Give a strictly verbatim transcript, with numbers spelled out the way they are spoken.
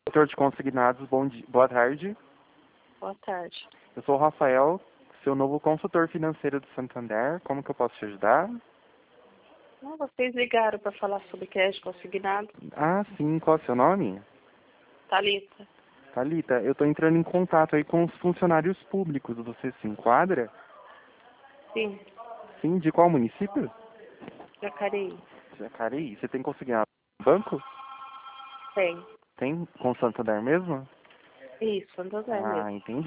Setor de consignados, bom dia, boa tarde. Boa tarde. Eu sou o Rafael, seu novo consultor financeiro do Santander. Como que eu posso te ajudar? Não, vocês ligaram para falar sobre crédito consignado. Ah, sim. Qual é o seu nome? Thalita. Thalita, eu estou entrando em contato aí com os funcionários públicos. Você se enquadra? Sim, Sim. De qual município? Jacareí. Jacareí. Você tem consignado no banco? Tem. Tem? Com o Santander mesmo? Isso, Santander Ah, mesmo. entendi.